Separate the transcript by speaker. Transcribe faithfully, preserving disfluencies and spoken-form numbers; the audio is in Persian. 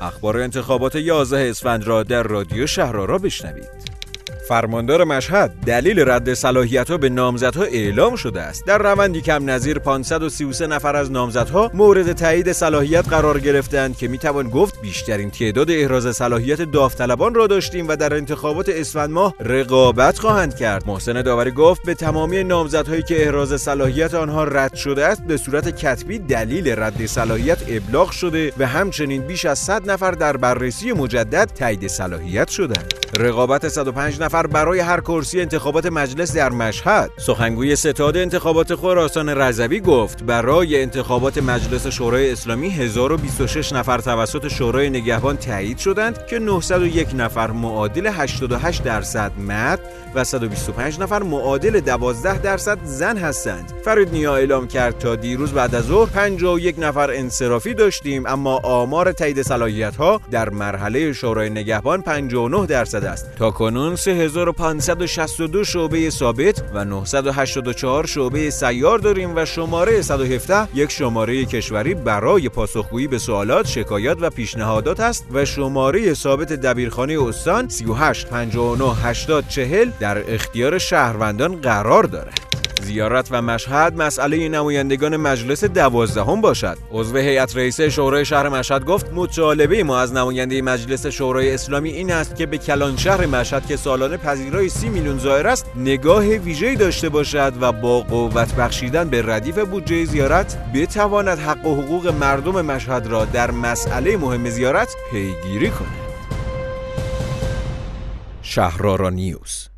Speaker 1: اخبار انتخابات یازده اسفند را در رادیو شهرآرا بشنوید. فرماندار مشهد دلیل رد صلاحیت‌ها به نامزدها اعلام شده است. در روندی کم نظیر پانصد و سی و سه نفر از نامزدها مورد تایید صلاحیت قرار گرفتند که میتوان گفت بیشترین تعداد احراز صلاحیت داوطلبان را داشتیم و در انتخابات اسفند ماه رقابت خواهند کرد. محسن داوری گفت به تمامی نامزدهایی که احراز صلاحیت آنها رد شده است به صورت کتبی دلیل رد صلاحیت ابلاغ شده و همچنین بیش از صد نفر در بررسی مجدد تایید صلاحیت شدند. رقابت صد و پنج نفر برای هر کرسی انتخابات مجلس در مشهد. سخنگوی ستاد انتخابات خراسان رضوی گفت برای انتخابات مجلس شورای اسلامی هزار و بیست و شش نفر توسط شورای نگهبان تایید شدند که نهصد و یک نفر معادل هشتاد و هشت درصد مرد و صد و بیست و پنج نفر معادل دوازده درصد زن هستند. فرید نیا اعلام کرد تا دیروز بعد از ظهر پنجاه و یک نفر انصرافی داشتیم، اما آمار تایید صلاحیت‌ها در مرحله شورای نگهبان پنجاه و نه درصد است. تا کنون سه هزار و پانصد و شصت و دو شعبه ثابت و نهصد و هشتاد و چهار شعبه سیار داریم و شماره صد و هفده یک شماره کشوری برای پاسخگویی به سوالات، شکایات و پیشنهادات است و شماره ثابت دبیرخانه استان سی و هشت پنجاه و نه هشتاد چهل در اختیار شهروندان قرار دارد. زیارت و مشهد مسئله نمایندگان مجلس دوازدهم باشد. عضو هیئت رئیسه شورای شهر مشهد گفت مطالبه ما از نماینده مجلس شورای اسلامی این است که به کلان شهر مشهد که سالانه پذیرای سی میلیون زائر است نگاه ویژه‌ای داشته باشد و با قوت بخشیدن به ردیف بودجه زیارت بتواند حق و حقوق مردم مشهد را در مسئله مهم زیارت پیگیری کند. شهرآرا نیوز.